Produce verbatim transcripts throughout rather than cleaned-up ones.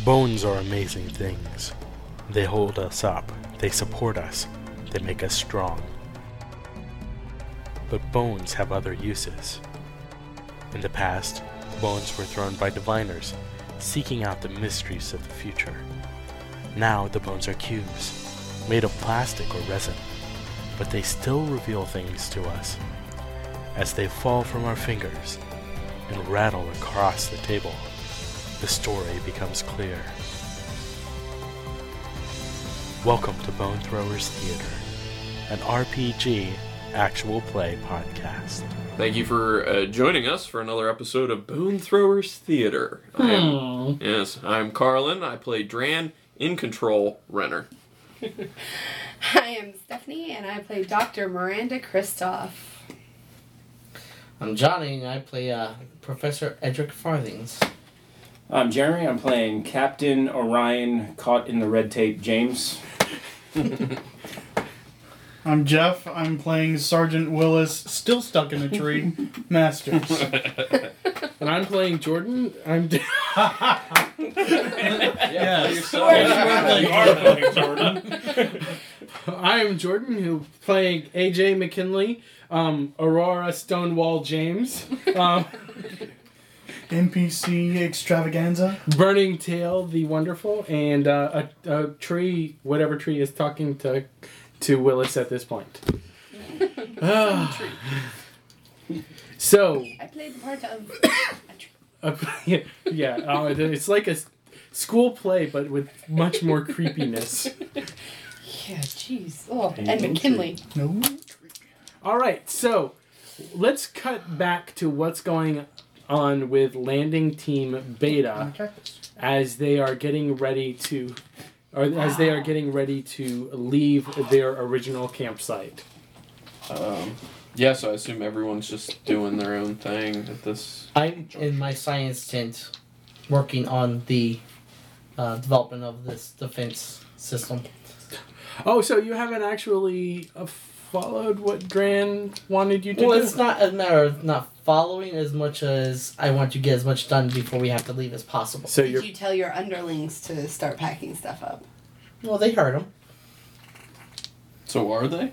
Bones are amazing things. They hold us up, they support us, they make us strong. But bones have other uses. In the past, bones were thrown by diviners, seeking out the mysteries of the future. Now the bones are cubes, made of plastic or resin, but they still reveal things to us. As they fall from our fingers and rattle across the table, the story becomes clear. Welcome to Bone Throwers Theater, an R P G actual play podcast. Thank you for uh, joining us for another episode of Bone Throwers Theater. I am, yes, I'm Carlin. I play Dran, In Control, Renner. I am Stephanie, and I play Doctor Miranda Kristoff. I'm Johnny, and I play uh, Professor Edric Farthings. I'm Jeremy. I'm playing Captain Orion, caught in the red tape, James. I'm Jeff. I'm playing Sergeant Willis, still stuck in a tree, Masters. And I'm playing Jordan. I'm. D- yeah, You are playing Jordan. I am Jordan, who playing A J McKinley, um, Aurora Stonewall James, um, N P C extravaganza. Burning Tail the Wonderful, and uh, a, a tree, whatever tree is talking to to Willis at this point. Ah. So. I played the part of. Uh, yeah, yeah uh, it's like a school play, but with much more creepiness. Yeah, jeez. Oh, and McKinley. No. All right, so let's cut back to what's going on with Landing Team Beta as they are getting ready to, or as they are getting ready to leave their original campsite. Um, yeah, so I assume everyone's just doing their own thing at this. I'm in my science tent working on the uh, development of this defense system. Oh, so you haven't actually uh, followed what Dran wanted you to Well, do? it's not a matter of not following as much as I want to get as much done before we have to leave as possible. So Did you're you tell your underlings to start packing stuff up? Well, they heard him. So are they?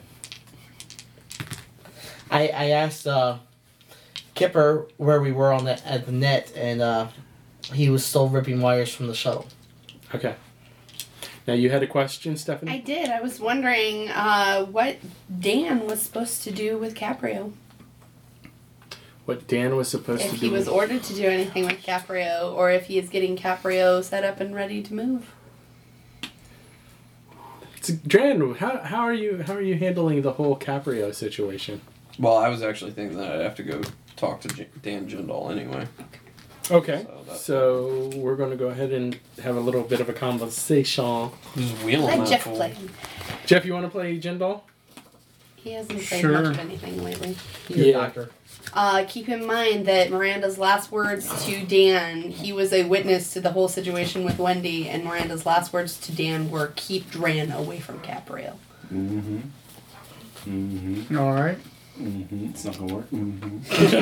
I, I asked uh, Kipper where we were on the, at the net, and uh, he was still ripping wires from the shuttle. okay. Now you had a question, Stephanie? I did. I was wondering uh, what Dan was supposed to do with Caprio. What Dan was supposed If to he do? was ordered to do anything with Caprio, or if he is getting Caprio set up and ready to move. It's, Dran, how how are you how are you handling the whole Caprio situation? Well, I was actually thinking that I'd have to go talk to J- Dan Jindal anyway. Okay, So that's- so we're going to go ahead and have a little bit of a conversation. Just wheeling Let that Jeff fool. play. Jeff, you want to play Jindal? He hasn't played Sure. much of anything lately. He's a Yeah. doctor. Uh, keep in mind that Miranda's last words to Dan, he was a witness to the whole situation with Wendy, and Miranda's last words to Dan were, keep Dran away from Caprio. Mm-hmm. Mm-hmm. All right. Mm-hmm. It's not gonna work. Mm-hmm.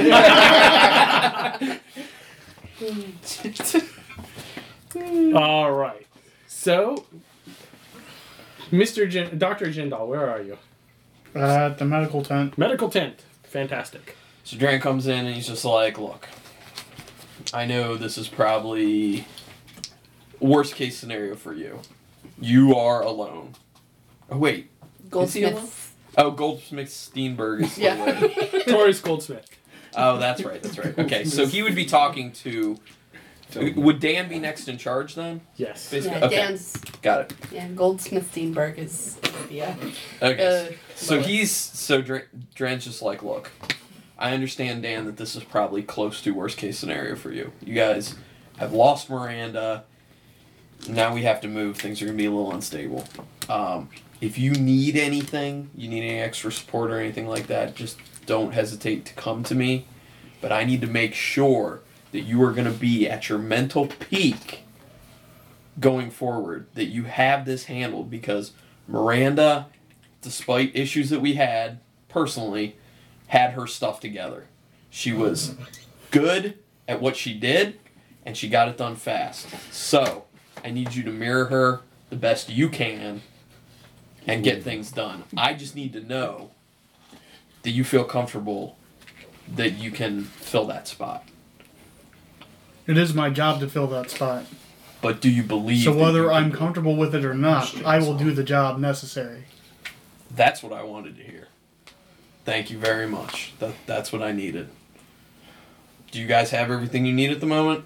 All right. So, Mister Jin- Doctor Jindal, where are you? Uh, at the medical tent. Medical tent. Fantastic. So Dran comes in and he's just like, look, I know this is probably worst case scenario for you. You are alone. Oh, wait. Goldsmiths. Oh, Goldsmith Steenberg is still Yeah. there. Taurus Goldsmith. Oh, that's right, that's right. Okay, so he would be talking to... Would Dan be next in charge then? Yes. Basically? Yeah, Okay, Dan's, got it. yeah, Goldsmith Steenberg is, yeah. Okay, Uh, so Lois. he's... So Dran, Dran's just like, look, I understand, Dan, that this is probably close to worst case scenario for you. You guys have lost Miranda. Now we have to move. Things are going to be a little unstable. Um, if you need anything, you need any extra support or anything like that, just don't hesitate to come to me. But I need to make sure that you are going to be at your mental peak going forward, that you have this handled, because Miranda, despite issues that we had personally, had her stuff together. She was good at what she did, and she got it done fast. So, I need you to mirror her the best you can and get things done. I just need to know that you feel comfortable that you can fill that spot. It is my job to fill that spot. But do you believe So that you whether can I'm do it? comfortable with it or not, I will do the job necessary. That's what I wanted to hear. Thank you very much. That That's what I needed. Do you guys have everything you need at the moment?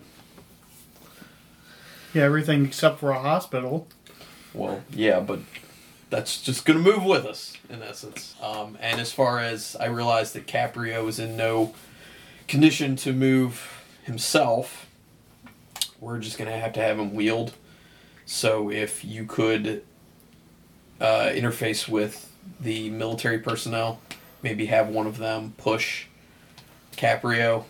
Yeah, everything except for a hospital. Well, yeah, but that's just going to move with us, in essence. Um, and as far as I realized that Caprio is in no condition to move himself, we're just going to have to have him wheeled. So if you could uh, interface with the military personnel, maybe have one of them push Caprio.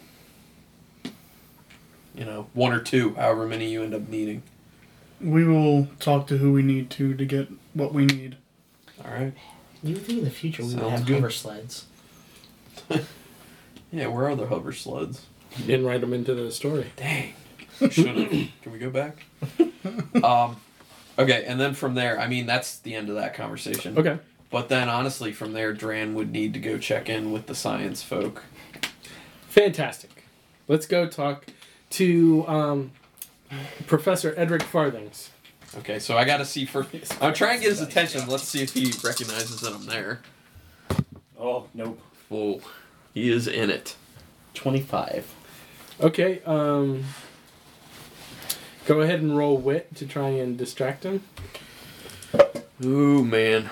You know, one or two, however many you end up needing. We will talk to who we need to to get what we need. All right. You would think in the future we would Sounds have good. hover sleds. Yeah, where are the hover sleds? You didn't write them into the story. Dang. Should have. Can we go back? um, okay, and then from there, I mean, that's the end of that conversation. Okay. But then, honestly, from there, Dran would need to go check in with the science folk. Fantastic. Let's go talk to um, Professor Edric Farthings. Okay, so I got to see first. I'm trying to get his attention. Let's see if he recognizes that I'm there. Oh, nope. Oh, he is in it. twenty-five. Okay. Um, go ahead and roll wit to try and distract him. Ooh, man.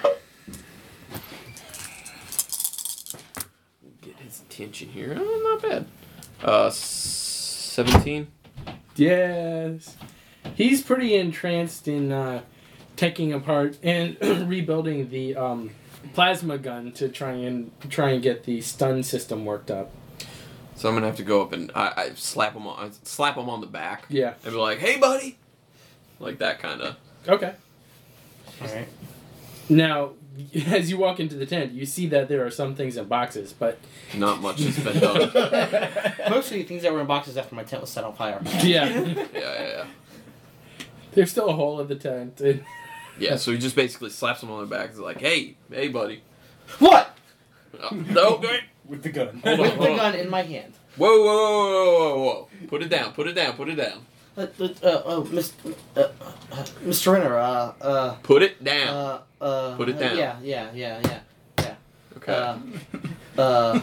Get his attention here. Oh, not bad. Uh, seventeen. Yes. He's pretty entranced in uh, taking apart and rebuilding the um, plasma gun to try and try and get the stun system worked up. So I'm gonna have to go up and I, I slap him on slap him on the back. Yeah. And be like, "Hey, buddy," like that kind of. Okay. Alright. Now, as you walk into the tent, you see that there are some things in boxes, but Not much has been done. Mostly things that were in boxes after my tent was set on fire. yeah, Yeah, yeah, yeah. there's still a hole in the tent. And Yeah, so he just basically slaps him on the back. He's like, "Hey, hey, buddy." What? Oh, no, wait. With the gun. Hold on, With hold the on. gun in my hand. Whoa, whoa, whoa, whoa, whoa, whoa! Put it down. Put it down. Put it down. Uh, uh, uh, oh, Mister Uh, uh, Mister Renner, uh, uh, Put it down. uh, uh. Put it down. Yeah, yeah, yeah, yeah, yeah. Okay. Uh, uh,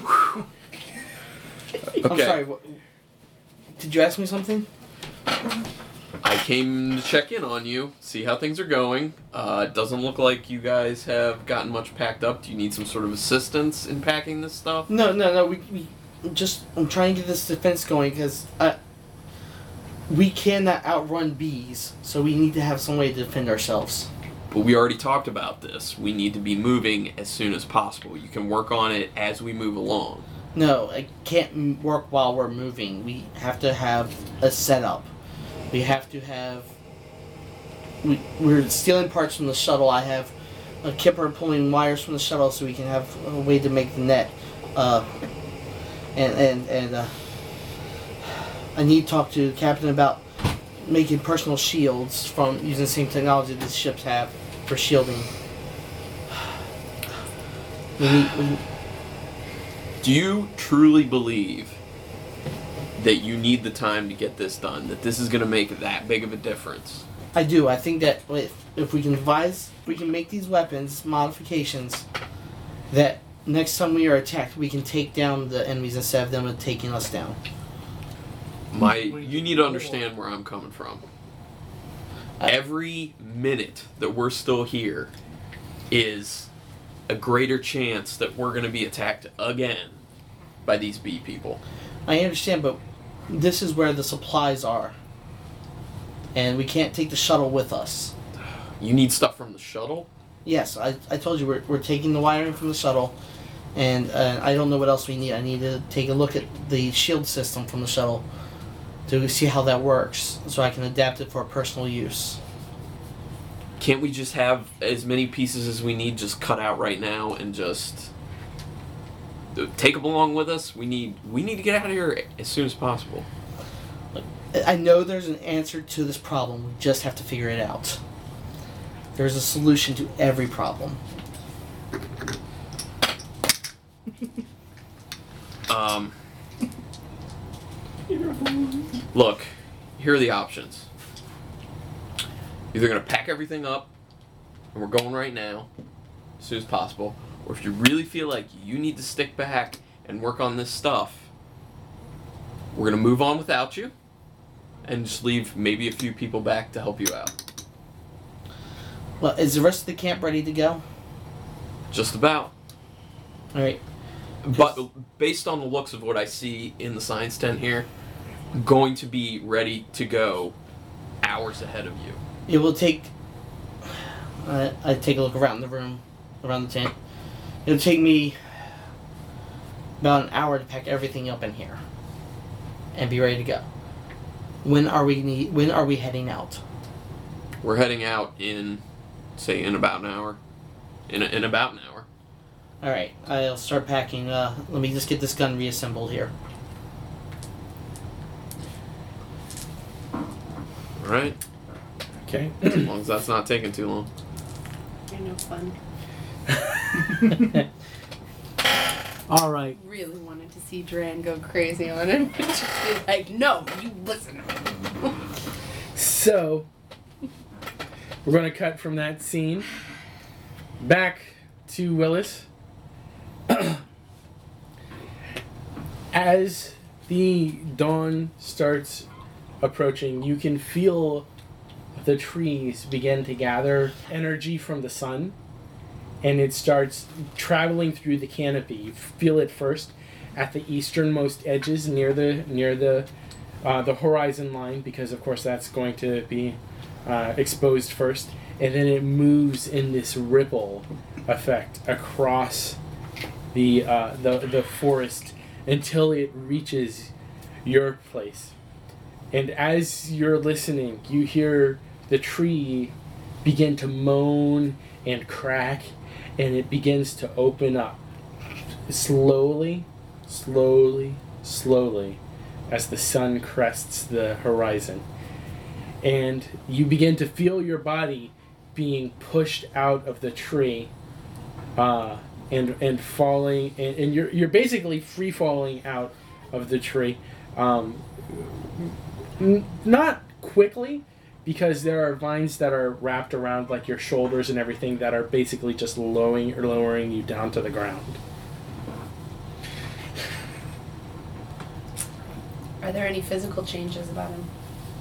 I'm Okay. sorry, what, did you ask me something? I came to check in on you, see how things are going. Uh, it doesn't look like you guys have gotten much packed up. Do you need some sort of assistance in packing this stuff? No, no, no, we, we just, I'm trying to get this defense going, because, uh, we cannot outrun bees, so we need to have some way to defend ourselves. But we already talked about this. We need to be moving as soon as possible. You can work on it as we move along. No, it can't m- work while we're moving. We have to have a setup. We have to have. We, we're stealing parts from the shuttle. I have a kipper pulling wires from the shuttle so we can have a way to make the net. Uh, and and and uh, I need to talk to the captain about making personal shields from using the same technology that ships have for shielding. We need. We, Do you truly believe that you need the time to get this done? That this is going to make that big of a difference? I do. I think that if, if we can devise, we can make these weapons modifications, that next time we are attacked, we can take down the enemies instead of them taking us down. My, you need to understand where I'm coming from. Every minute that we're still here is a greater chance that we're going to be attacked again by these bee people. I understand, but this is where the supplies are. And we can't take the shuttle with us. You need stuff from the shuttle? Yes, I, I told you we're, we're taking the wiring from the shuttle, and uh, I don't know what else we need. I need to take a look at the shield system from the shuttle to see how that works, so I can adapt it for personal use. Can't we just have as many pieces as we need just cut out right now and just take them along with us? We need we need to get out of here as soon as possible. I know there's an answer to this problem. We just have to figure it out. There's a solution to every problem. Um, look, here are the options. Either going to pack everything up, and we're going right now, as soon as possible, or if you really feel like you need to stick back and work on this stuff, we're going to move on without you, and just leave maybe a few people back to help you out. Well, is the rest of the camp ready to go? Just about. All right. But based on the looks of what I see in the science tent here, going to be ready to go hours ahead of you. It will take. Uh, I take a look around the room, around the tent. It'll take me about an hour to pack everything up in here, and be ready to go. When are we need? When are we heading out? We're heading out in, say, in about an hour. In, a, in about an hour. All right. I'll start packing. Uh, let me just get this gun reassembled here. All right. Okay. As long as that's not taking too long. You're no fun. All right. Really wanted to see Dran go crazy on him. Just be like, no, you listen. So, we're going to cut from that scene back to Willis. As the dawn starts approaching, you can feel the trees begin to gather energy from the sun, and it starts traveling through the canopy. You feel it first at the easternmost edges near the near the uh, the horizon line, because of course that's going to be uh, exposed first, and then it moves in this ripple effect across the uh, the the forest until it reaches your place. And as you're listening, you hear the tree begin to moan and crack, and it begins to open up slowly, slowly, slowly as the sun crests the horizon. And you begin to feel your body being pushed out of the tree uh, and and falling, and, and you're, you're basically free falling out of the tree. Um, n- not quickly, because there are vines that are wrapped around like your shoulders and everything that are basically just lowering or lowering you down to the ground. Are there any physical changes about him?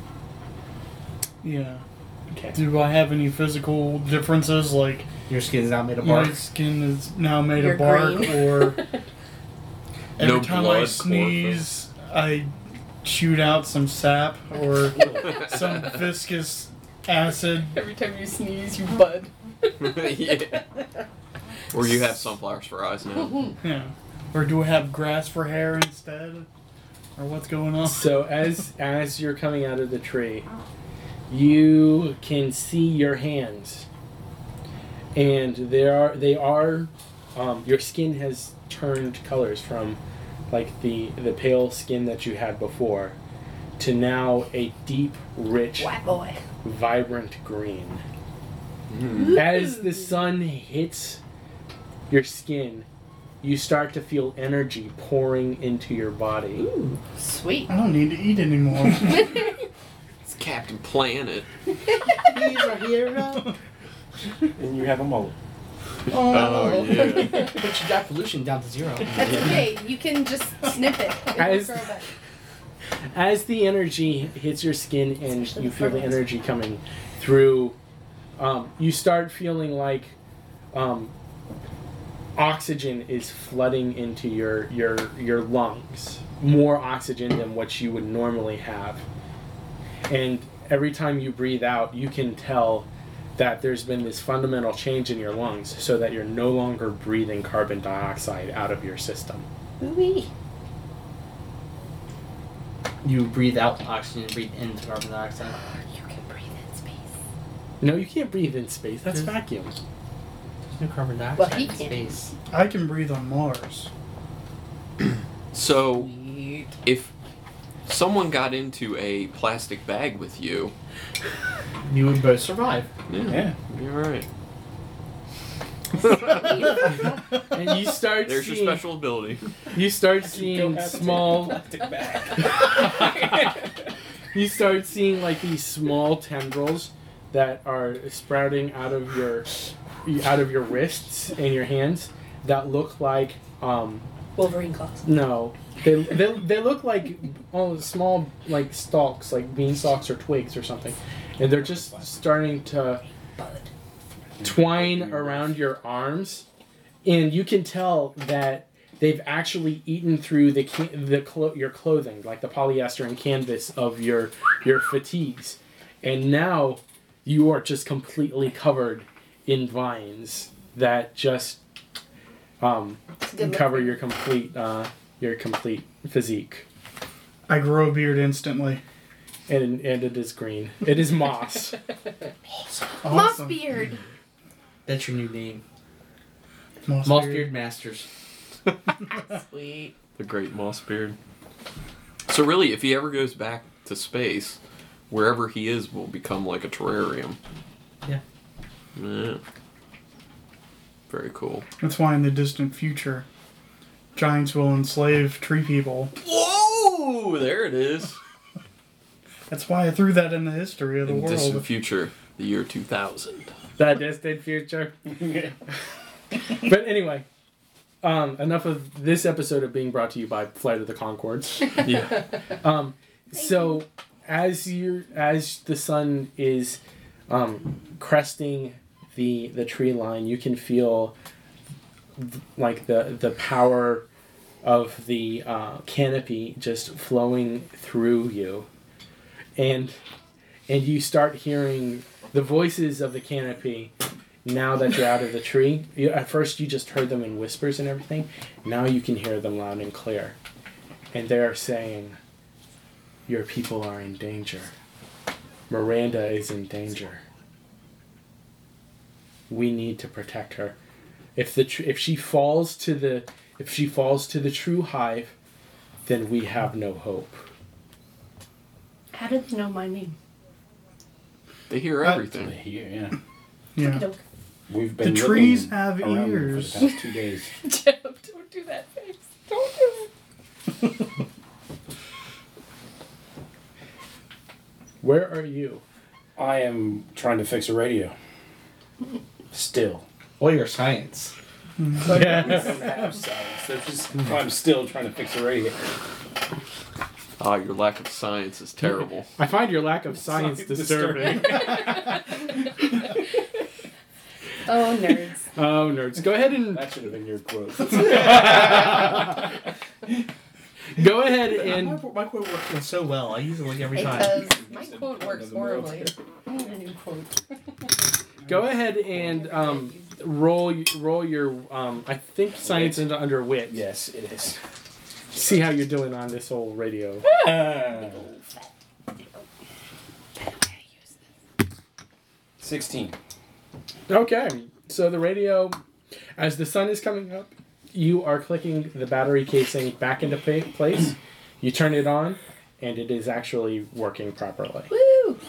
Yeah. Okay. Do I have any physical differences? Like Your skin is now made of my bark. skin is now made You're of bark, green. or every No time blood, I sneeze, I shoot out some sap or some viscous acid. Every time you sneeze, you bud. Yeah. Or you have sunflowers for eyes now. Yeah. Or do I have grass for hair instead? Or what's going on? So as as you're coming out of the tree, you can see your hands, and they are they are um, your skin has turned colors from like the the pale skin that you had before to now a deep, rich, White boy. vibrant green. Mm. As the sun hits your skin, you start to feel energy pouring into your body. Sweet. I don't need to eat anymore. It's Captain Planet. He's a hero. And you have a mullet. Oh, yeah. But you got pollution down to zero. That's okay. You can just snip it. It will As- grow back. As the energy hits your skin and you feel the energy coming through, um, you start feeling like um, oxygen is flooding into your, your your lungs. More oxygen than what you would normally have. And every time you breathe out, you can tell that there's been this fundamental change in your lungs so that you're no longer breathing carbon dioxide out of your system. Ooh-wee. You breathe out oxygen and breathe into carbon dioxide. You can breathe in space. No, you can't breathe in space. That's There's- vacuum. There's no carbon dioxide Well, he in can. space. I can breathe on Mars. So, if someone got into a plastic bag with you, You would both survive. yeah, Yeah. you're right. And you start There's your seeing special ability. you start seeing small plastic bag. you start seeing like these small tendrils that are sprouting out of your out of your wrists and your hands that look like um Wolverine claws. no they they, they look like oh, small like stalks like bean stalks or twigs or something, and they're just starting to Bud. twine around your arms, and you can tell that they've actually eaten through the ca- the clo- your clothing, like the polyester and canvas of your your fatigues, and now you are just completely covered in vines that just um, Good cover look. your complete uh, your complete physique, I grow a beard instantly. and and it is green. It is moss. Moss Awesome. beard. That's your new name. Moss Mossbeard beard. Masters. Sweet. The great Mossbeard. So really, if he ever goes back to space, wherever he is will become like a terrarium. Yeah. Yeah. Very cool. That's why in the distant future, giants will enslave tree people. Whoa! There it is. That's why I threw that in the history of the In world. distant future, the year two thousand. The distant future. But anyway, um, enough of this episode of being brought to you by Flight of the Conchords. Yeah. Um, so as you as the sun is um, cresting the the tree line, you can feel th- like the the power of the uh, canopy just flowing through you, and and you start hearing the voices of the canopy. Now that you're out of the tree, you, at first you just heard them in whispers and everything. Now you can hear them loud and clear, and they are saying, "Your people are in danger. Miranda is in danger. We need to protect her. If the tr- if she falls to the if she falls to the true hive, then we have no hope." How did they know my name? They hear Uh, everything. Here, yeah. Yeah. Okey-doke. We've been The trees looking have around them ears. for the past two days. Jeff, don't do that face. Don't do it. Where are you? I am trying to fix a radio. Still. Or your science. I don't have science. They're just- I'm still trying to fix a radio. Ah, your lack of science is terrible. I find your lack of science Science disturbing. Oh, nerds. Oh, nerds. Go ahead and That should have been your quote. go ahead My, and my quote works so well. I use it like every time. Because my quote works horribly. I need a new quote. go ahead and um, roll roll your um, I think science into under wit. Yes, it is. See how you're doing on this old radio. Uh, Sixteen. Okay, so the radio, as the sun is coming up, you are clicking the battery casing back into pa- place. You turn it on, and it is actually working properly. Woo!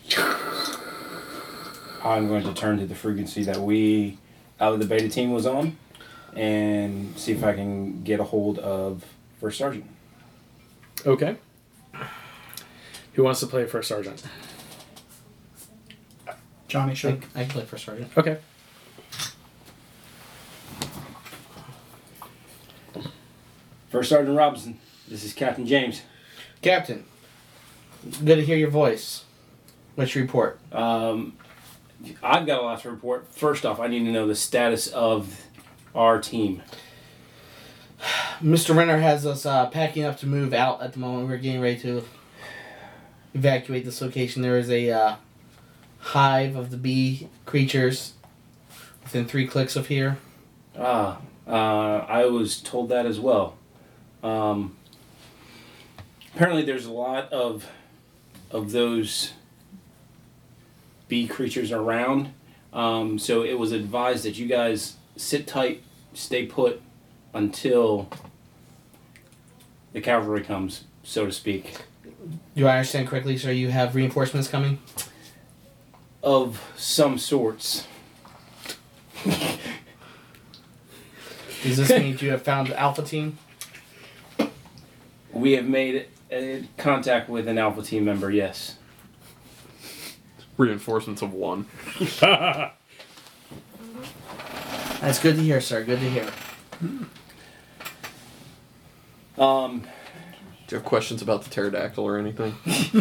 I'm going to turn to the frequency that we, out of the beta team, was on, and see if I can get a hold of First Sergeant. Okay. Who wants to play First Sergeant? Johnny I, should. I can play for Sergeant. Okay. First Sergeant Robinson, this is Captain James. Captain, good to hear your voice. What's your report? Um, I've got a lot to report. First off, I need to know the status of our team. Mister Renner has us uh, packing up to move out at the moment. We're getting ready to evacuate this location. There is a uh, hive of the bee creatures within three clicks of here. Ah, uh, I was told that as well. Um, apparently, there's a lot of of those bee creatures around. Um, so it was advised that you guys sit tight, stay put until the cavalry comes, so to speak. Do I understand correctly, sir? You have reinforcements coming? Of some sorts. Does this mean you have found the Alpha team? We have made uh, contact with an Alpha team member, yes. Reinforcements of one. That's good to hear, sir. Good to hear. Um, Do you have questions about the pterodactyl or anything?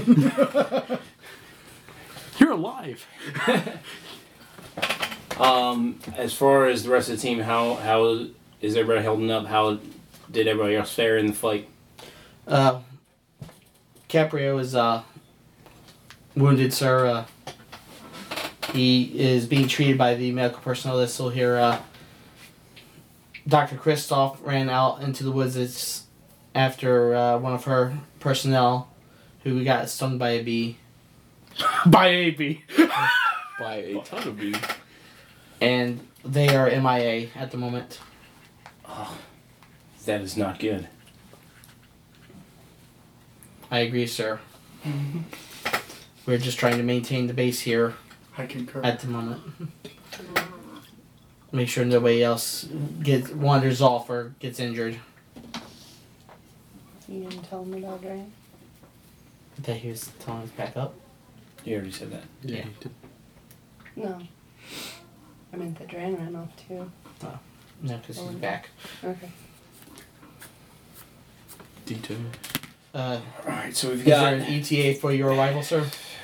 You're alive. um, as far as the rest of the team, how how is everybody holding up? How did everybody else fare in the fight? Uh, Caprio is uh, wounded, sir. Uh, he is being treated by the medical personnel that's still here. Uh, Doctor Kristoff ran out into the woods it's after uh, one of her personnel who got stung by a bee. By A B. By a ton of bees. And they are M I A at the moment. Oh, that is not good. I agree, sir. We're just trying to maintain the base here I concur. at the moment. Make sure nobody else gets wanders off or gets injured. You didn't tell him about Drain? That he was telling us back up. You already said that. Yeah. No. I meant the Drain ran off too. No, because he's back. Okay. Detail. Uh, Alright, so we've is there got... an E T A for your arrival, sir?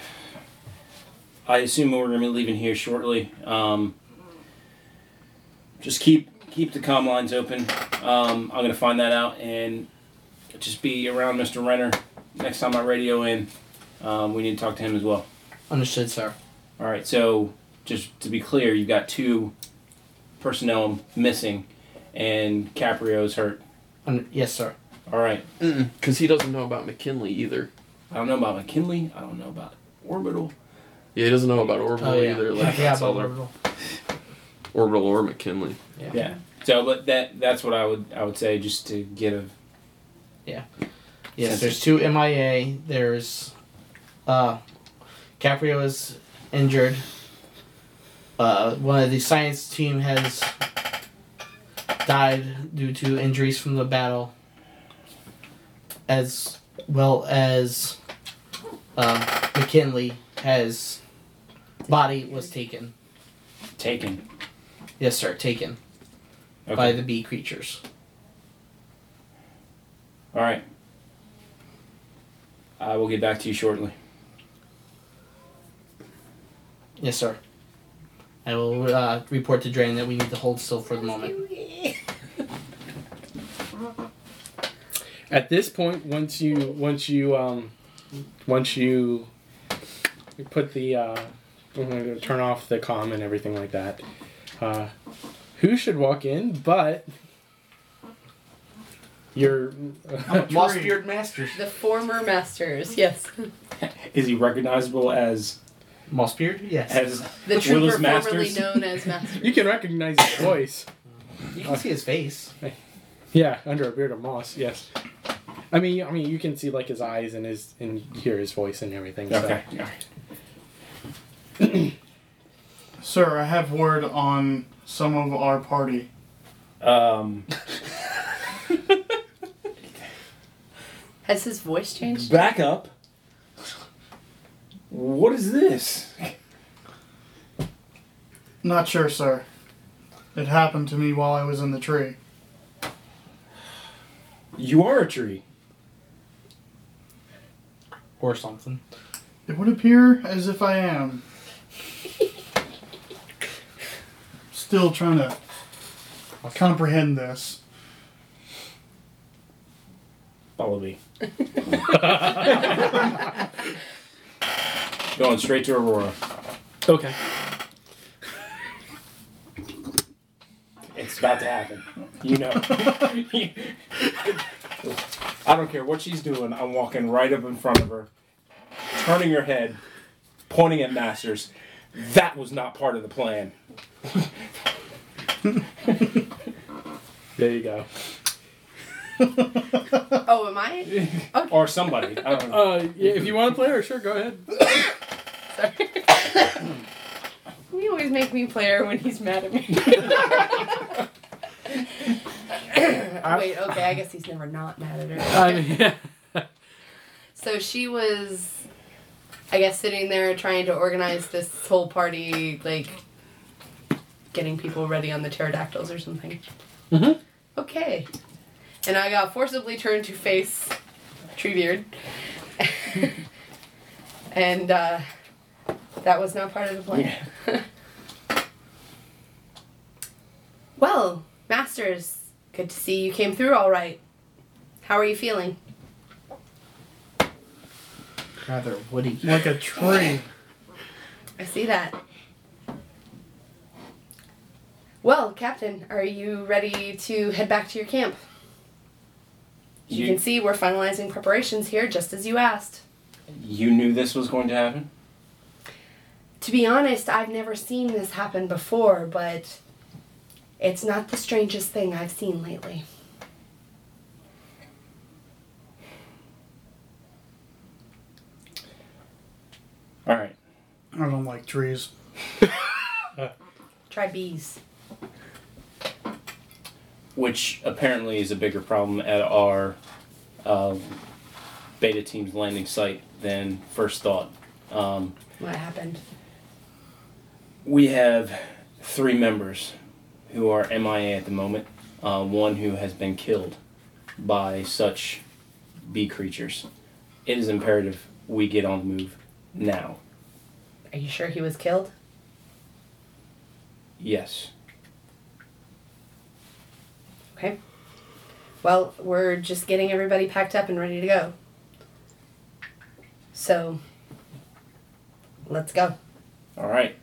I assume we're going to be leaving here shortly. Um, just keep keep the comm lines open. Um, I'm going to find that out and just be around Mister Renner next time I radio in. Um, we need to talk to him as well. Understood, sir. All right, so just to be clear, you've got two personnel missing and Caprio's hurt. Un- yes, sir. All right. Because he doesn't know about McKinley either. I don't know about McKinley. I don't know about Orbital. Yeah, he doesn't know about Orbital Oh, yeah. either. I Like, forgot that's about all there- orbital. Orbital or McKinley. Yeah. Yeah. So, but that that's what I would I would say just to get a Yes, Since- there's two M I A. There's uh, Caprio is injured. Uh, one of the science team has died due to injuries from the battle, as well as uh, McKinley has body was taken. taken. Yes, sir, taken Okay. by the bee creatures. All right. I will get back to you shortly. Yes, sir. I will uh, report to Drain that we need to hold still for the moment. At this point, once you once you um once you put the uh, I'm gonna turn off the comm and everything like that. Uh, who should walk in? But your Mossbeard Masters. The former masters, yes. Is he recognizable as Mossbeard? Yes. as The trooper Willis formerly Masters? known as Masters. you can recognize his voice. You can see his face. Yeah, under a beard of moss. Yes. I mean, I mean, you can see like his eyes and his and hear his voice and everything. so- Okay. All right. Sir, I have word on some of our party. Um, Has his voice changed? back up. What is this? Not sure, sir. It happened to me while I was in the tree. You are a tree. Or something. It would appear as if I am. Still trying to comprehend this. Follow me. Going straight to Aurora. Okay. It's about to happen. You know. I don't care what she's doing. I'm walking right up in front of her, turning her head, pointing at Masters. That was not part of the plan. There you go. Oh, am I? Okay. Or somebody. I don't know. Uh, yeah, if you want to play her, sure, go ahead. Sorry. You always make me play her when he's mad at me. Wait, okay, I guess he's never not mad at her. I mean, yeah. So she was, I guess, sitting there trying to organize this whole party, like, getting people ready on the pterodactyls or something. Mm-hmm. Okay. And I got forcibly turned to face Treebeard. And uh, that was not part of the plan. Well, Masters, good to see you came through all right. How are you feeling? Rather woody. Like a tree. I see that. Well, Captain, are you ready to head back to your camp? As you, You- can see, we're finalizing preparations here, just as you asked. You knew this was going to happen? To be honest, I've never seen this happen before, but it's not the strangest thing I've seen lately. All right. I don't like trees. Try bees. Which apparently is a bigger problem at our uh, beta team's landing site than first thought. Um, What happened? we have three members who are M I A at the moment. Uh, one who has been killed by such bee creatures. It is imperative we get on the move now. Are you sure he was killed? Yes. Okay. Well, we're just getting everybody packed up and ready to go. So, let's go. All right.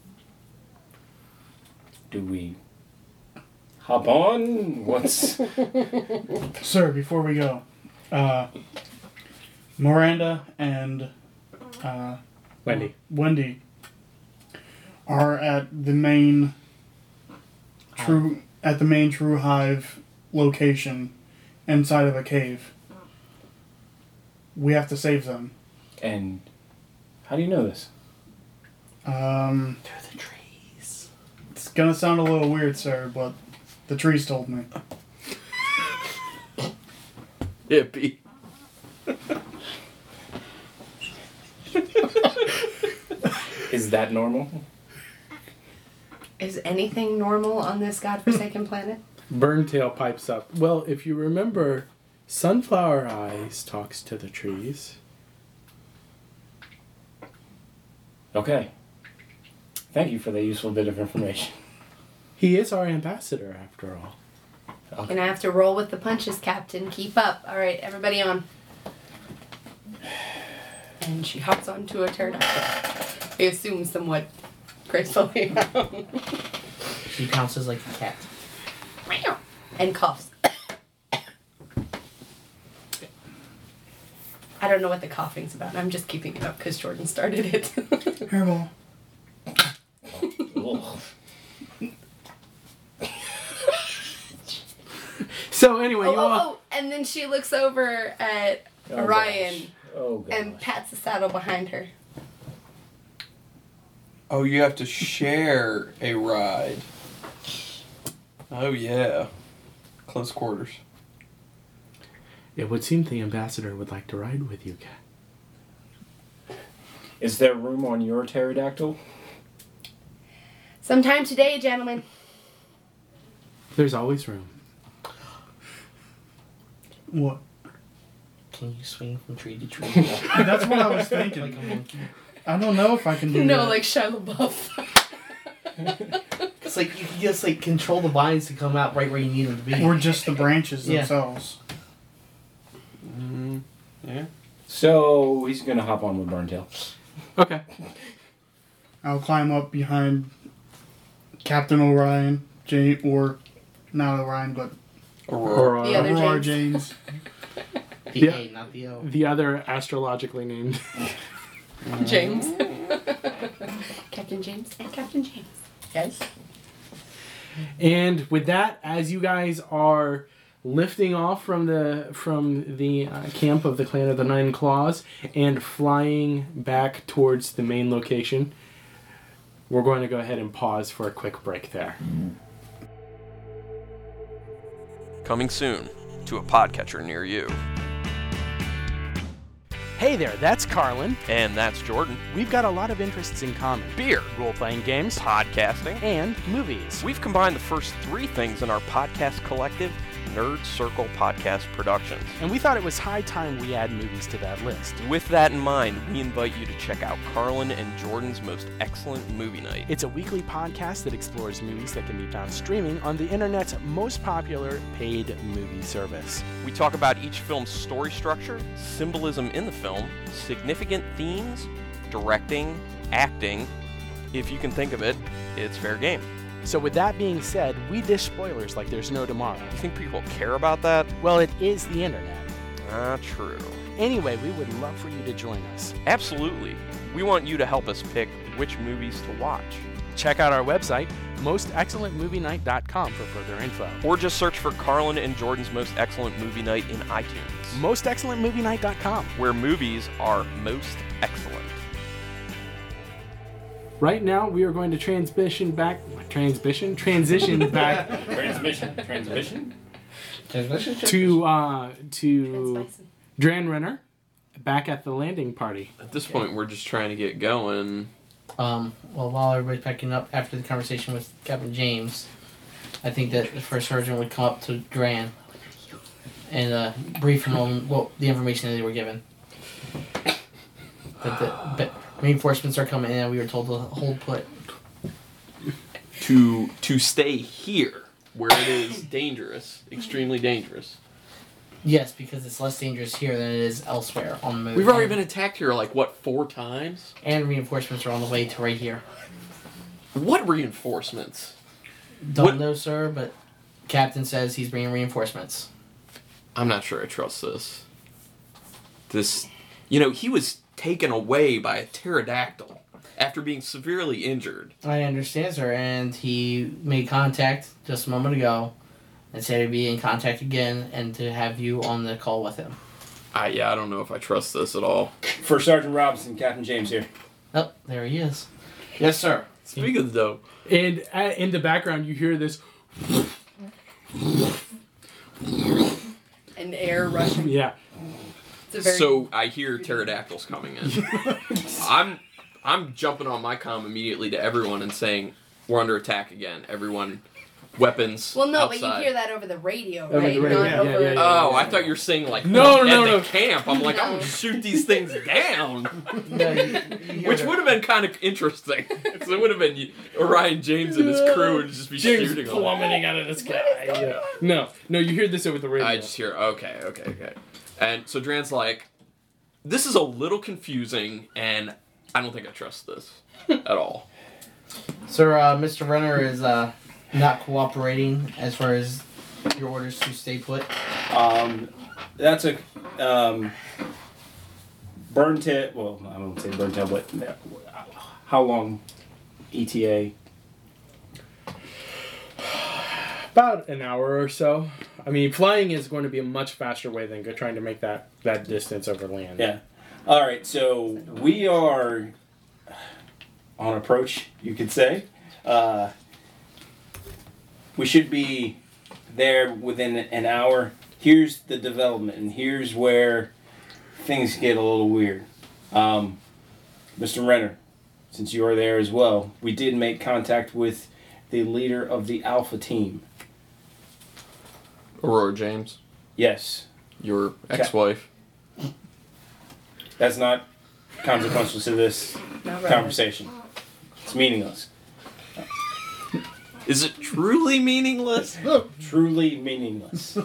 Do we hop on? What's Sir, before we go, uh, Miranda and uh, Wendy. Wendy are at the main true at the main True Hive location inside of a cave. We have to save them. and how do you know this? Um, Through the trees. it's gonna sound a little weird, sir, but the trees told me. Hippie. Is that normal? Is anything normal on this godforsaken planet? Burntail pipes up. Well, if you remember, Sunflower Eyes talks to the trees. Okay. Thank you for that useful bit of information. He is our ambassador, after all. Gonna have to roll with the punches, Captain. Keep up. All right, everybody on. And she hops onto a pterodactyl. I assume somewhat gracefully. She pounces like a cat. And coughs. I don't know what the coughing's about. I'm just keeping it up because Jordan started it. Hairball. Ugh. So anyway, oh, you oh, all... oh, and then she looks over at Oh, Orion gosh. Oh, gosh. and pats the saddle behind her. Oh, you have to share a ride. Oh, yeah. Close quarters. It would seem the ambassador would like to ride with you, Cat. Is there room on your pterodactyl? Sometime today, gentlemen. There's always room. What? Can you swing from tree to tree? That's what I was thinking. Like a monkey. I don't know if I can do No, that. like Shia LaBeouf. It's like you can just like control the vines to come out right where you need them to be. Or just the branches Yeah. themselves. Mm, yeah. So he's gonna hop on with Burntail. Okay. I'll climb up behind Captain Orion, Jane, or not Orion, but Aurora. Or The other Aurora James. James. The Yeah. A, not the O. the other astrologically named. James. Captain James and Captain James. Yes. And with that, as you guys are lifting off from the from the uh, camp of the Clan of the Nine Claws and flying back towards the main location. We're going to go ahead and pause for a quick break there. Coming soon to a podcatcher near you. Hey there, that's Carlin. And that's Jordan. We've got a lot of interests in common. Beer, Role-playing games, podcasting, and movies. We've combined the first three things in our podcast collective, Nerd Circle Podcast Productions. And we thought it was high time we add movies to that list. With that in mind, we invite you to check out Carlin and Jordan's Most Excellent Movie Night. It's a weekly podcast that explores movies that can be found streaming on the internet's most popular paid movie service. We talk about each film's story structure, symbolism in the film, significant themes, directing, acting. If you can think of it, it's fair game. So with that being said, we dish spoilers like there's no tomorrow. You think people care about that? Well, it is the internet. Ah, true. Anyway, we would love for you to join us. Absolutely. We want you to help us pick which movies to watch. Check out our website, most excellent movie night dot com, for further info. Or just search for Carlin and Jordan's Most Excellent Movie Night in iTunes. most excellent movie night dot com. Where movies are most excellent. Right now, we are going to transmission back. Transmission? Transition back Transmission. Transmission? to uh, to Dran Renner back at the landing party. At this point, we're just trying to get going. Um, well, while everybody's packing up after the conversation with Captain James, I think that the first sergeant would come up to Dran and uh, brief him on what the information that they were given. That the but reinforcements are coming in. We were told to hold put. To to stay here, where it is dangerous, extremely dangerous. Yes, because it's less dangerous here than it is elsewhere on the move. We've already and, been attacked here like, what, four times? and reinforcements are on the way to right here. What reinforcements? Don't What- know, sir, but Captain says he's bringing reinforcements. I'm not sure I trust this. This, you know, he was taken away by a pterodactyl after being severely injured. I understand, sir, and he made contact just a moment ago and said he'd be in contact again and to have you on the call with him. I, yeah, I don't know if I trust this at all. First Sergeant Robinson, Captain James here. Oh, there he is. Yes, sir. Speaking of though, And uh, in the background, you hear this. And air rushing. Yeah. It's a very so I hear pterodactyls coming in. I'm I'm jumping on my comm immediately to everyone and saying we're under attack again. Everyone, weapons. well, no, outside. but you hear that over the radio, Over right? the radio, Not yeah, over. yeah, yeah, Oh, I thought you were saying like No, at no, the no. camp. I'm like, I'm No. gonna shoot these things down, No, you, you hear which the- would have been kind of interesting. So it would have been Orion James and his crew would just be James shooting them. plummeting out of the sky. Yeah. No, no, you hear this over the radio. I just hear okay, okay, okay, and so Dran's like, this is a little confusing, and I don't think I trust this at all. Sir, uh, Mister Renner is uh, not cooperating as far as your orders to stay put. Um, that's a um, burn tail. Well, I won't say burn tail, but uh, how long E T A? About an hour or so. I mean, flying is going to be a much faster way than go- trying to make that, that distance over land. Yeah. All right. So we are on approach, you could say. Uh, we should be there within an hour. Here's the development, and here's where things get a little weird. Um, Mister Renner, since you are there as well, we did make contact with the leader of the Alpha team. Aurora James, Yes, your ex-wife. that's not consequential to this Not right. conversation. It's meaningless. Is it truly meaningless? Truly meaningless.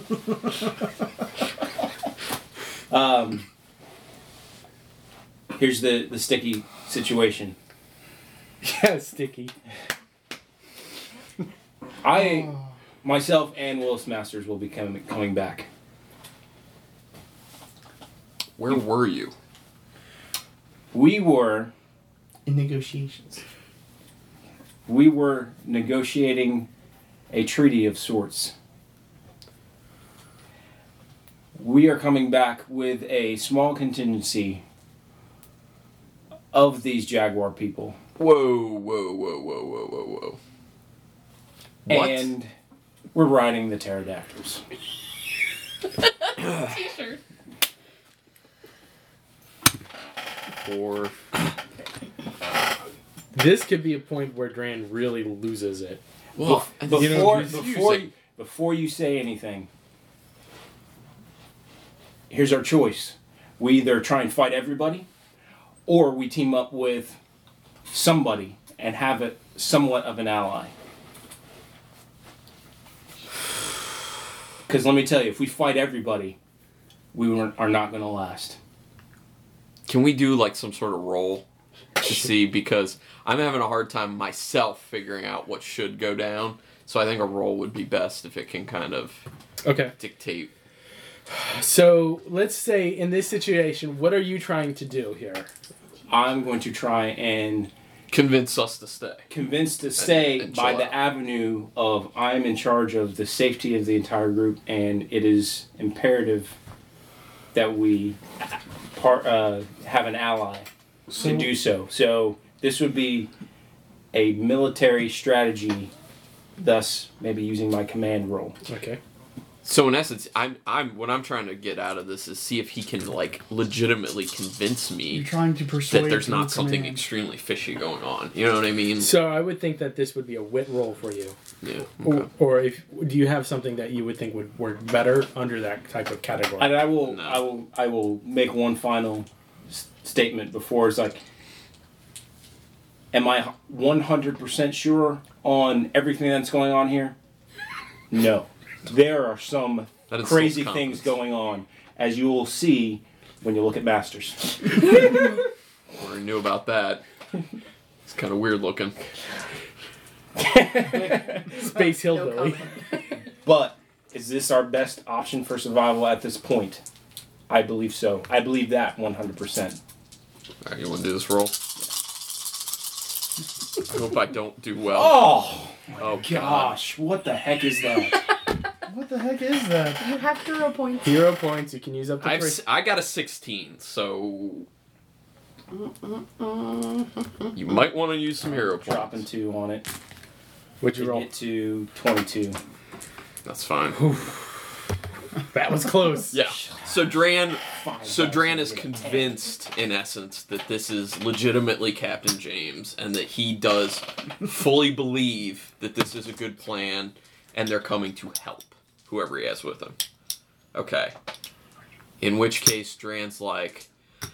um, here's the, the sticky situation. Yeah, sticky. I, myself, and Willis Masters will be coming, coming back. Where were you? We were In negotiations. we were negotiating a treaty of sorts. we are coming back with a small contingency of these Jaguar people. Whoa, whoa, whoa, whoa, whoa, whoa, whoa. What? And we're riding the pterodactyls. T-shirt. Or This could be a point where Dran really loses it. well, Bef- you know, before he's before using- before you say anything, here's our choice: we either try and fight everybody, or we team up with somebody and have it somewhat of an ally. Because let me tell you, if we fight everybody, we were, are not going to last. Can we do like some sort of roll to see? Because I'm having a hard time myself figuring out what should go down. So I think a roll would be best if it can kind of Okay. dictate. So let's say in this situation, what are you trying to do here? I'm going to try and Convince us to stay. convince to stay and by chill the out. avenue of I'm in charge of the safety of the entire group, and it is imperative that we par- uh, have an ally So- to do so. So this would be a military strategy, thus maybe using my command role. Okay. So in essence, I'm I'm what I'm trying to get out of this is see if he can like legitimately convince You're me trying to persuade that there's through not something command. extremely fishy going on. You know what I mean? So I would think that this would be a wit roll for you. Yeah. Or, Okay. or if do you have something that you would think would work better under that type of category? And I will, No. I will, I will make one final s- statement before it's like, am I one hundred percent sure on everything that's going on here? No. There are some That is crazy self-confidence. things going on, as you will see when you look at Masters. Already knew about that. It's kind of weird looking. Space No Hillbilly. comment. But is this our best option for survival at this point? I believe so. I believe that one hundred percent. All right, you want to do this roll? I hope I don't do well. Oh, Oh, God. gosh. What the heck is that? What the heck is that? You have hero points. Hero points. You can use up to I've, three. s- I got a sixteen, so you might want to use some hero points. Dropping two on it. What'd you To roll? get to twenty-two. That's fine. That was close. Yeah. So Dran, Five so dice Dran to is get a ten. convinced, in essence, that this is legitimately Captain James, and that he does fully believe that this is a good plan, and they're coming to help whoever he has with him. Okay. In which case, Dran's like,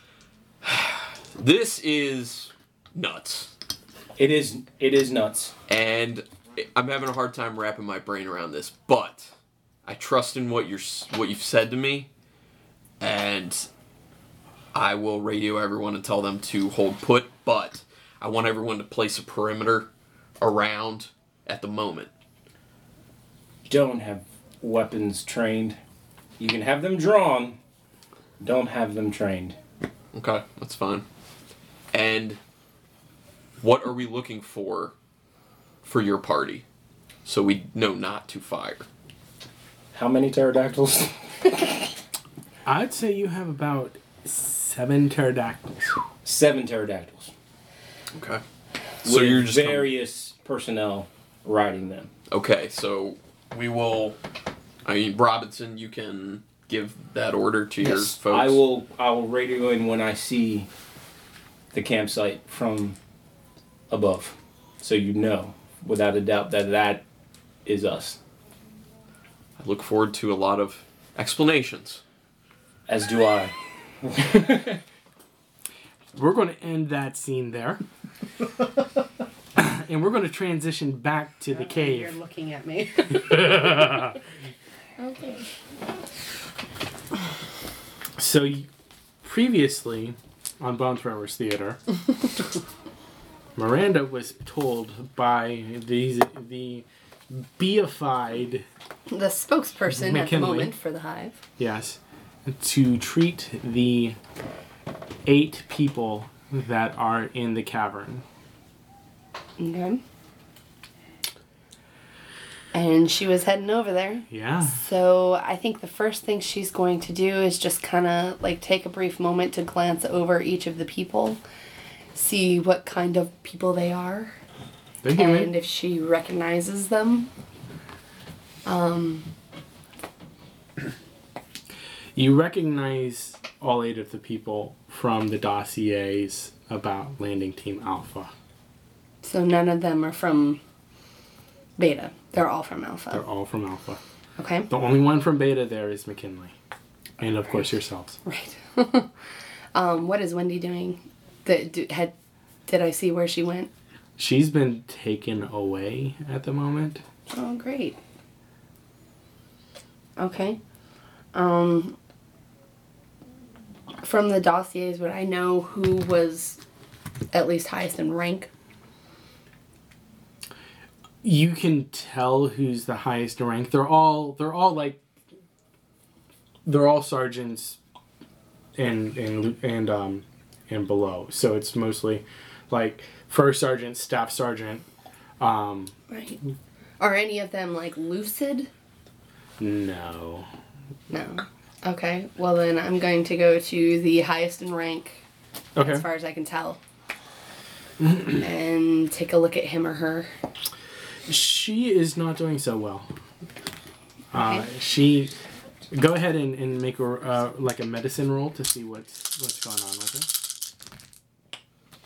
"This is nuts." It is. It is nuts. And I'm having a hard time wrapping my brain around this, but I trust in what you're what you've said to me, and I will radio everyone and tell them to hold put. But I want everyone to place a perimeter around at the moment. Don't have weapons trained. You can have them drawn. Don't have them trained. Okay, that's fine. And what are we looking for for your party, so we know not to fire? How many pterodactyls? I'd say you have about seven pterodactyls. Seven pterodactyls. Okay. So with you're just coming- various personnel riding them. Okay, so we will. I mean, Robinson, you can give that order to your folks. I will. I will radio in when I see the campsite from above, so you know without a doubt that that is us. I look forward to a lot of explanations. As do I. We're going to end that scene there. And we're going to transition back to the You're cave. looking at me. Okay. So, y- previously on Bone Throwers Theater, Miranda was told by these the beified, The spokesperson at the McKinley. moment for the hive. yes, to treat the eight people that are in the cavern. Okay. And she was heading over there. Yeah. So I think the first thing she's going to do is just kind of like take a brief moment to glance over each of the people, see what kind of people they are, Thank you, and mate. if she recognizes them. Um, You recognize all eight of the people from the dossiers about Landing Team Alpha. so none of them are from Beta. They're all from Alpha. They're all from Alpha. Okay. The only one from Beta there is McKinley. And of course yourselves. Right. um, what is Wendy doing? The, do, had, did I see where she went? She's been taken away at the moment. Oh, great. Okay. Um, from the dossiers, would I know who was at least highest in rank? You can tell who's the highest in rank. They're all they're all like they're all sergeants and and and um and below. So it's mostly like first sergeant, staff sergeant. Um, Right. Are any of them like lucid? no. No. Okay. Well, then I'm going to go to the highest in rank, Okay. as far as I can tell, and take a look at him or her. She is not doing so well. Uh, Okay. she go ahead and, and make a uh, like a medicine roll to see what's what's going on with her.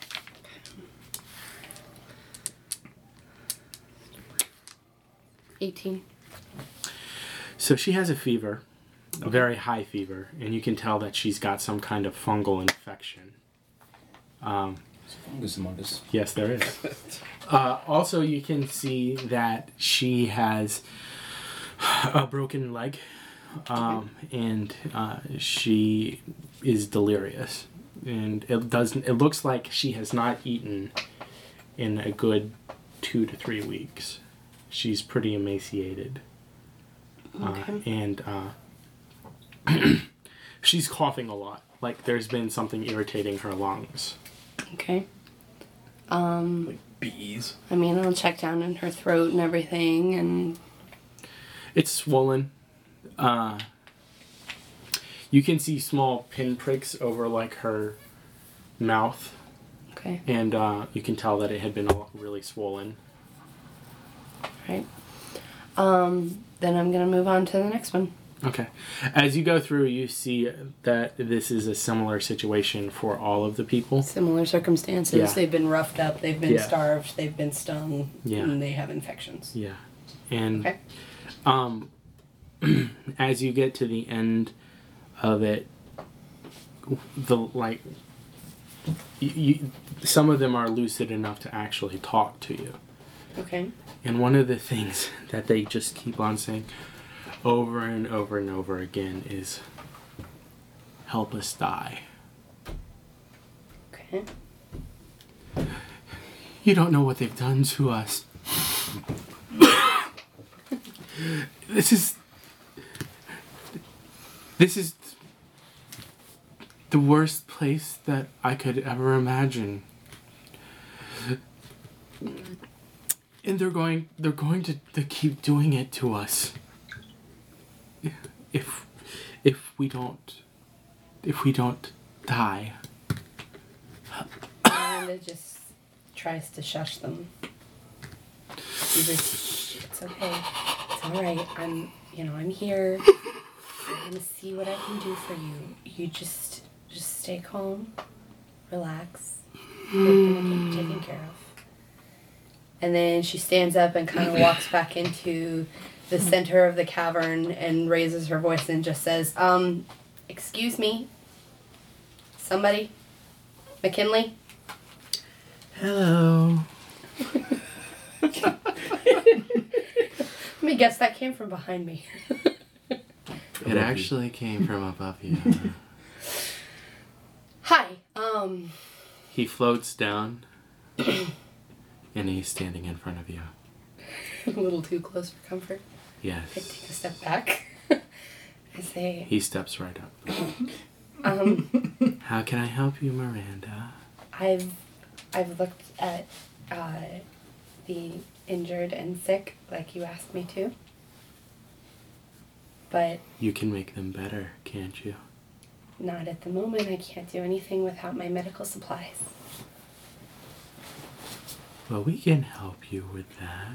eighteen. So she has a fever, a very high fever, and you can tell that she's got some kind of fungal infection. Um, Fungus among us. yes, there is. Uh, also, you can see that she has a broken leg, um, and uh, she is delirious. And it doesn't. It looks like she has not eaten in a good two to three weeks. She's pretty emaciated. Uh, Okay. and uh, she's coughing a lot. Like there's been something irritating her lungs. Okay. Um, Like bees. I mean, I'll check down in her throat and everything, and It's swollen. Uh, you can see small pinpricks over like her mouth, okay, and uh, you can tell that it had been a lot- really swollen. right. Um, then I'm gonna move on to the next one. Okay. As you go through, you see that this is a similar situation for all of the people. Similar circumstances. Yeah. They've been roughed up. They've been Yeah. starved. They've been stung. Yeah. And they have infections. Yeah. And Okay. um, as you get to the end of it, the like, you, you, some of them are lucid enough to actually talk to you. Okay. And one of the things that they just keep on saying over and over and over again is, help us die. Okay. You don't know what they've done to us. This is... This is the worst place that I could ever imagine. And they're going they're going to, to keep doing it to us. If if we don't if we don't die. Amanda just tries to shush them. She just, it's okay. It's all right. I'm, you know, I'm here. I'm gonna see what I can do for you. You just, just stay calm, relax. We're gonna get you taken care of. And then she stands up and kind of walks back into the center of the cavern and raises her voice and just says, um, excuse me. Somebody? McKinley? Hello. Let me guess, that came from behind me. It actually came from above you. Hi, um, He floats down and he's standing in front of you. a little too close for comfort. I Yes. take a step back. I say, He steps right up. um, How can I help you, Miranda? I've, I've looked at, uh, the injured and sick like you asked me to. But You can make them better, can't you? not at the moment. I can't do anything without my medical supplies. Well, we can help you with that.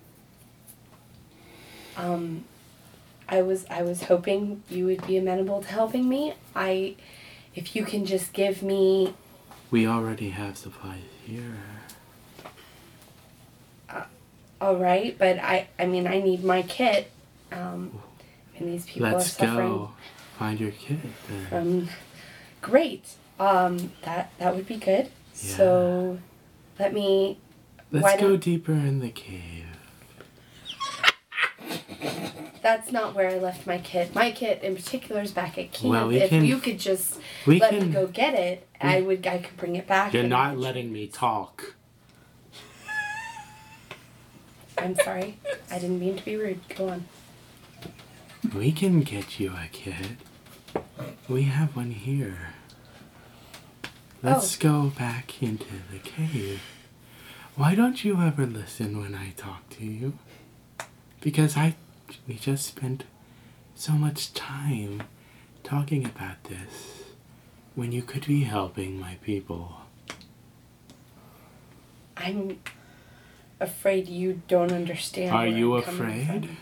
Um, I was I was hoping you would be amenable to helping me. I, if you can just give me. We already have supplies here. All right, but I I mean I need my kit. Um, and these people Let's are suffering. go find your kid then. Um, great. Um, that that would be good. Yeah. So, let me. why Let's go don't- deeper in the cave. That's not where I left my kit. My kit in particular is back at camp. Well, we if can- you could just We let can. me go get it, I would. I could bring it back. You're and- not letting me talk. I'm sorry. I didn't mean to be rude. Go on. We can get you a kid. We have one here. Let's Oh. go back into the cave. Why don't you ever listen when I talk to you? Because I, we just spent so much time talking about this when you could be helping my people. I'm afraid you don't understand. Are where you I'm coming afraid? from.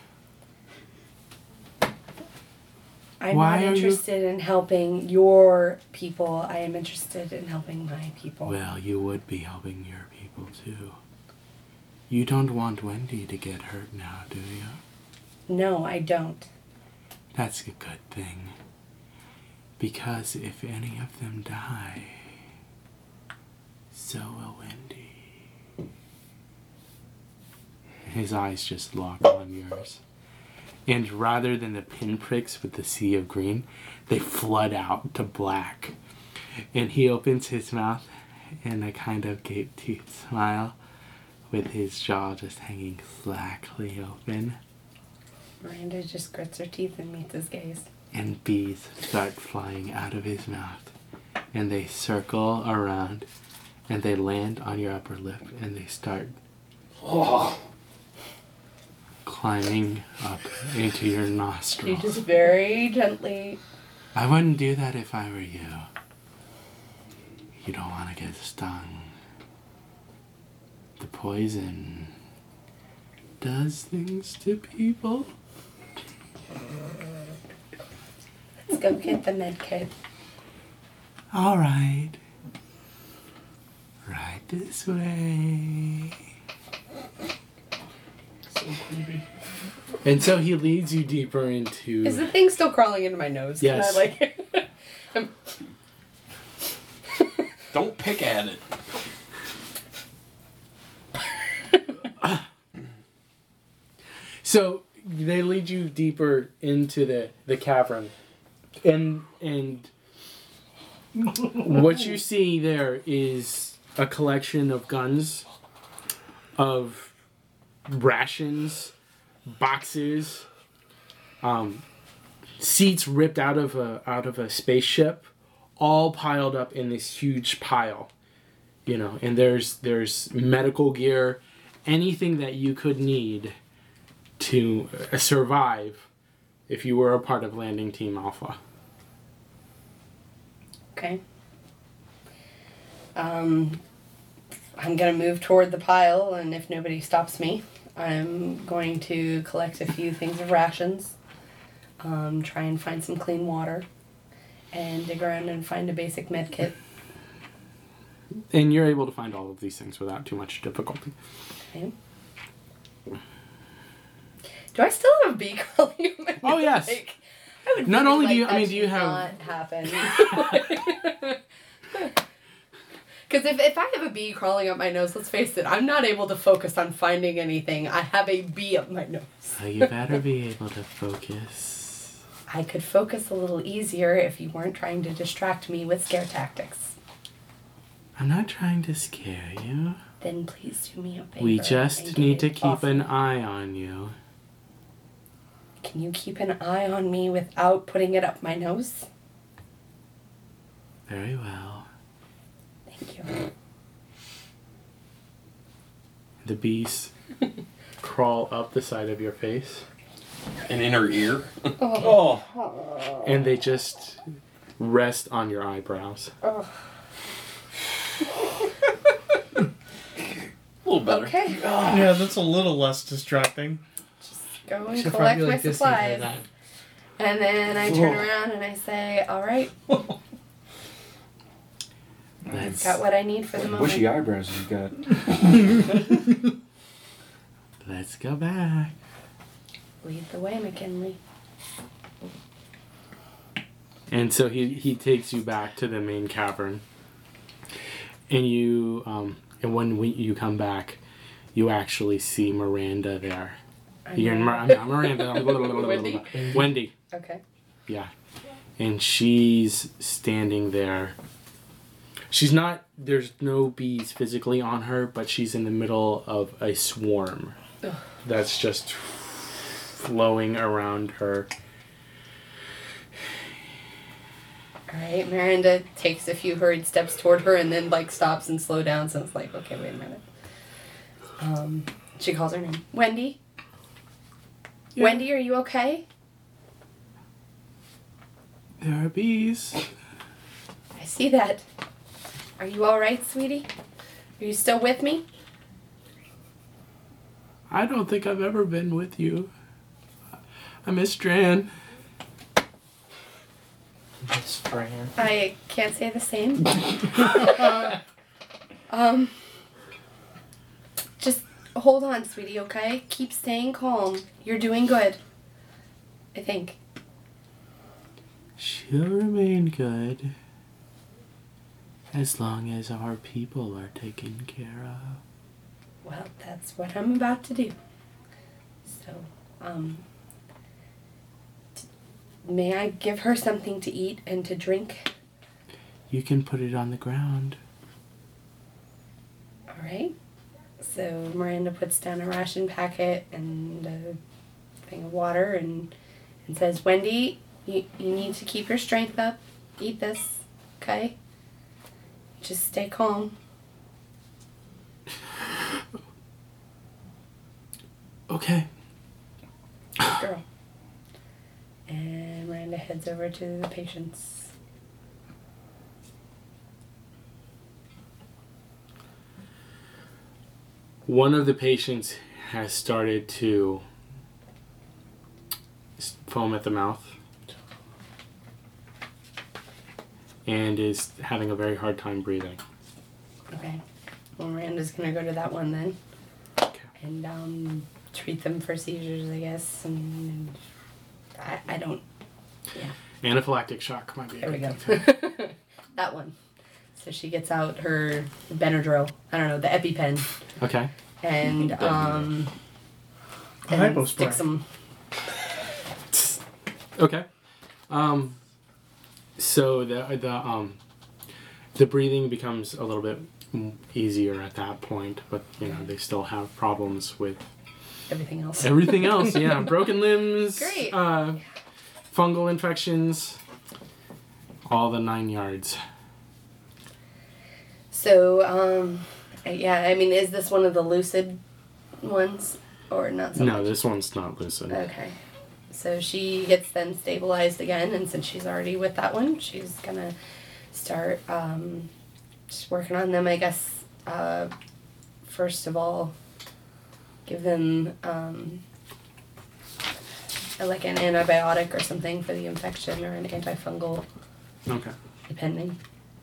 I'm Why not are you- interested in helping your people. I am interested in helping my people. Well, you would be helping your people too. You don't want Wendy to get hurt now, do you? No, I don't. That's a good thing. Because if any of them die, so will Wendy. His eyes just lock on yours. And rather than the pinpricks with the sea of green, they flood out to black. And he opens his mouth in a kind of gape-toothed smile, with his jaw just hanging slackly open. Miranda just grits her teeth and meets his gaze. And bees start flying out of his mouth. And they circle around, and they land on your upper lip, and they start Oh, climbing up into your She nostrils. just very gently. I wouldn't do that if I were you. You don't want to get stung. The poison does things to people. Let's go get the med kit. All right. Right this way. So creepy. And so he leads you deeper into. Is the thing still crawling into my nose? Yes. Can I, like, I'm- Don't pick at it. So they lead you deeper into the, the cavern. And and what you see there is a collection of guns, of rations, boxes, um, seats ripped out of a out of a spaceship, all piled up in this huge pile. You know, and there's there's medical gear, anything that you could need to uh, survive if you were a part of Landing Team Alpha. Okay. Um, I'm gonna move toward the pile, and if nobody stops me, I'm going to collect a few things of rations, um, try and find some clean water, and dig around and find a basic med kit. And you're able to find all of these things without too much difficulty. Okay. Do I still have a bee crawling in my Oh, nose? yes. Like, I would Not really only do like you- I that mean, to do you have- not happen? Because if, if I have a bee crawling up my nose, let's face it, I'm not able to focus on finding anything. I have a bee up my nose. So you better be able to focus. I could focus a little easier if you weren't trying to distract me with scare tactics. I'm not trying to scare you. Then please do me a favor. We and just get need it to keep off an me. eye on you. Can you keep an eye on me without putting it up my nose? Very well. Thank you. The bees crawl up the side of your face, And in her ear. Oh. and they just rest on your eyebrows. Oh. A little better. Okay. Yeah, that's a little less distracting. Go and Should collect probably, my like, this thing supplies. like And then I turn Whoa. around and I say, all right, I've Let's, got what I need for the moment. Bushy eyebrows you got. let's go back. Lead the way, McKinley. And so he, he takes you back to the main cavern. And you, um, and when we, you come back, you actually see Miranda there. I You're know. Mir- not Miranda. Wendy? Wendy. Okay. Yeah. And she's standing there. She's not, there's no bees physically on her, but she's in the middle of a swarm Ugh. that's just flowing around her. All right. Miranda takes a few hurried steps toward her and then like stops and slows down. So it's like, okay, wait a minute. Um, she calls her name. Wendy. Yeah. Wendy, are you okay? There are bees. I see that. Are you all right, sweetie? Are you still with me? I don't think I've ever been with you. I miss Dran. Miss Fran. I can't say the same. um, just hold on, sweetie, okay? Keep staying calm. You're doing good. I think. She'll remain good as long as our people are taken care of. Well, that's what I'm about to do. So, um, t- may I give her something to eat and to drink? You can put it on the ground. All right. So Miranda puts down a ration packet and a thing of water and and says, Wendy, you, you need to keep your strength up. Eat this, okay? Just stay calm. Okay. Good girl. And Miranda heads over to the patients. One of the patients has started to s- foam at the mouth and is having a very hard time breathing. Okay. Well, Miranda's gonna go to that one then. Okay. And um, treat them for seizures, I guess. And I, I don't. Yeah. Anaphylactic shock might be a There we good go. thing. That one. So she gets out her Benadryl. I don't know, the EpiPen. Okay. And um A and hypo spray. sticks them. Okay. Um, so the the um the breathing becomes a little bit mm, easier at that point, but you know they still have problems with Everything else. everything else. Yeah, broken limbs, Great. uh, fungal infections, all the nine yards. So, um yeah, I mean, is this one of the lucid ones or not so No, much? this one's not lucid. Okay. So she gets then stabilized again, and since she's already with that one, she's gonna start um, just working on them, I guess. Uh, first of all, give them um, like an antibiotic or something for the infection, or an antifungal, Okay. depending.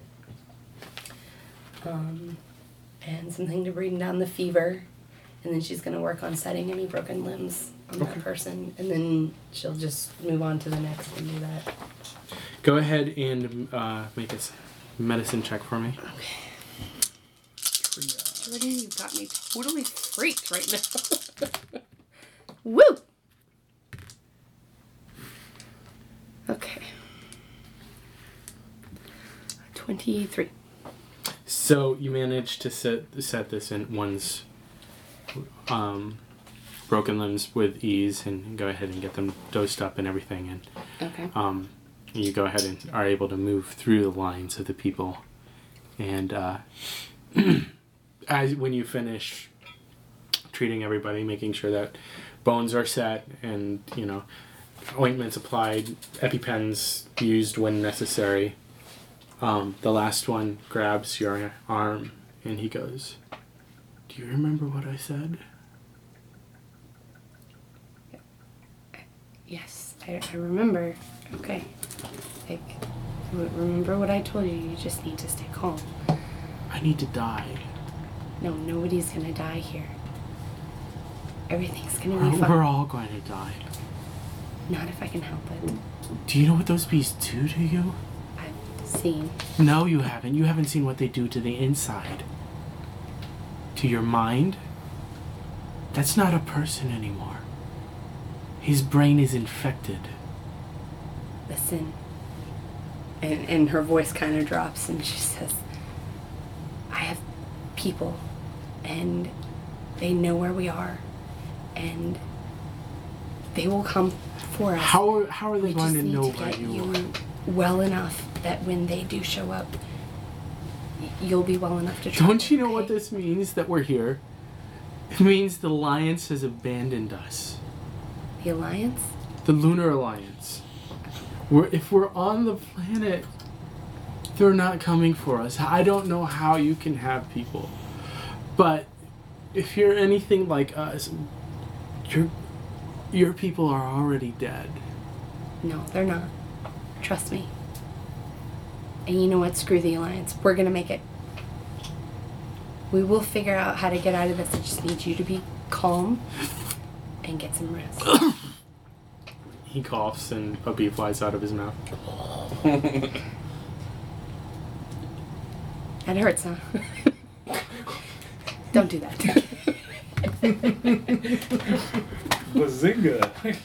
Um, and something to bring down the fever. And then she's going to work on setting any broken limbs on Okay. that person. And then she'll just move on to the next and do that. Go ahead and uh, make a s- medicine check for me. Jordan, you got me totally freaked right now. Woo! Okay. twenty-three. So you manage to set set this in one's um, broken limbs with ease, and go ahead and get them dosed up and everything, and Okay. um, you go ahead and are able to move through the lines of the people, and uh, as when you finish treating everybody, making sure that bones are set and, you know, ointments applied, EpiPens used when necessary. Um, the last one grabs your arm and he goes, "Do you remember what I said?" Yes, I, I remember. Okay. Like, w- remember what I told you. You just need to stay calm. I need to die. No, nobody's gonna die here. Everything's gonna be We're, fine. we're all going to die. Not if I can help it. Do you know what those beasts do to you? I've seen. No, you haven't. You haven't seen what they do to the inside. To your mind? That's not a person anymore. His brain is infected. Listen. And, and her voice kind of drops and she says, I have people and they know where we are and they will come for us. How are, how are they We going just to need know to where get you you are? well enough that when they do show up, y- you'll be well enough to try. Don't you know what okay? this means, that we're here? It means the Alliance has abandoned us. The Alliance? The Lunar Alliance. We're, if we're on the planet, they're not coming for us. I don't know how you can have people. But if you're anything like us, your, your people are already dead. No, they're not. Trust me. And you know what? Screw the Alliance. We're gonna make it. We will figure out how to get out of this. I just need you to be calm and get some rest. He coughs and a bee flies out of his mouth. That hurts, huh? Don't do that. Bazinga!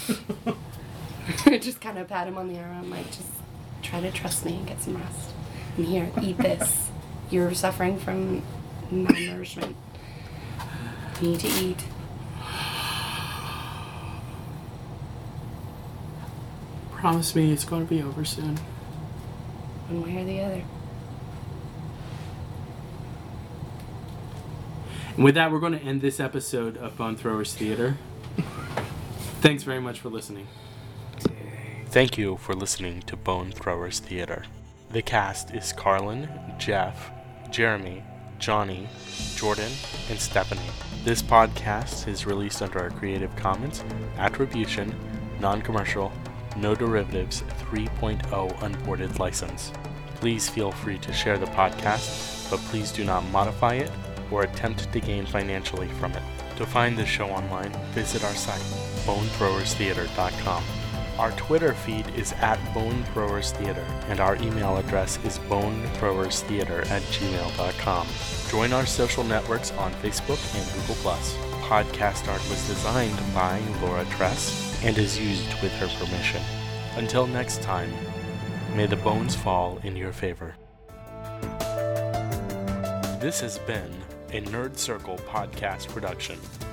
Just kind of pat him on the arm. I'm like, just try to trust me and get some rest. And here, eat this. You're suffering from malnourishment. You need to eat. Promise me it's going to be over soon. One way or the other. And with that, we're going to end this episode of Bone Throwers Theater. Thanks very much for listening. Thank you for listening to Bone Throwers Theater. The cast is Carlin, Jeff, Jeremy, Johnny, Jordan, and Stephanie. This podcast is released under a Creative Commons Attribution, Non-Commercial, No Derivatives three point oh Unported license. Please feel free to share the podcast, but please do not modify it or attempt to gain financially from it. To find this show online, visit our site, bone throwers theater dot com. Our Twitter feed is at Bone Throwers Theater, and our email address is bonethrowerstheater at gmail dot com. Join our social networks on Facebook and Google plus. Podcast art was designed by Laura Tress and is used with her permission. Until next time, may the bones fall in your favor. This has been a Nerd Circle podcast production.